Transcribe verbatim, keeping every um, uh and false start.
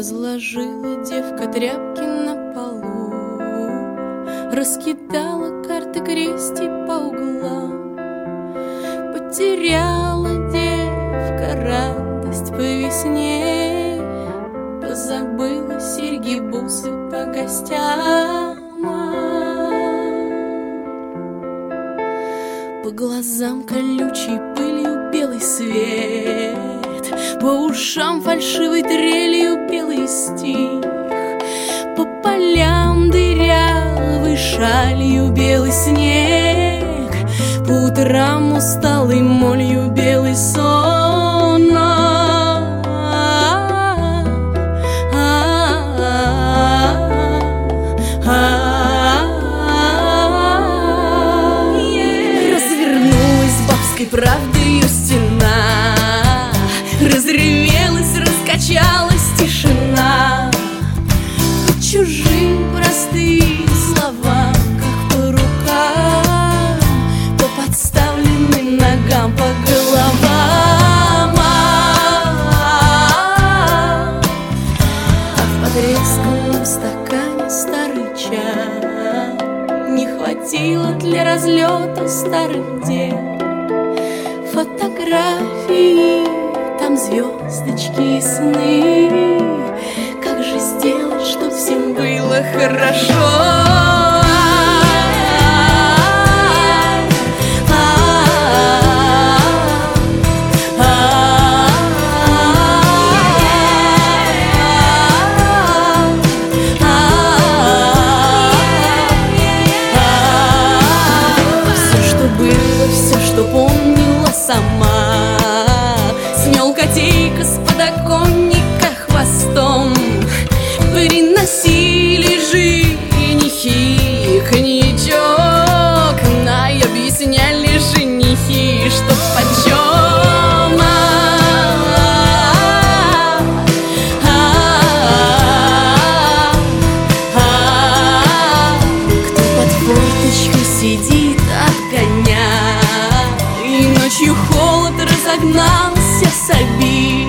Разложила девка тряпки на полу, раскидала карты крести по углам. Потеряла девка радость по весне, позабыла серьги, бусы по гостям. По глазам колючей пылью белый свет, по ушам фальшивой трелью белый стих, по полям дырявой шалью белый снег, по утрам усталой молью белый сон. Развернулась бабской правдою стена, разревелась, раскачалась тишина. По чужим простым словам, как по рукам, по подставленным ногам, по головам. А в потресканном стакане старый чай не хватило для разлета старых дел. Фотографии, там звездочки и сны. Как же сделать, чтоб всем было хорошо? Все, что было, все, что помнила сама, смел котейка с подоконника хвостом. Приносили женихи коньячок, на и объясняли женихи, что почем. Кто под форточкой сидит, отгоняй, и ночью холод разогнался с обид.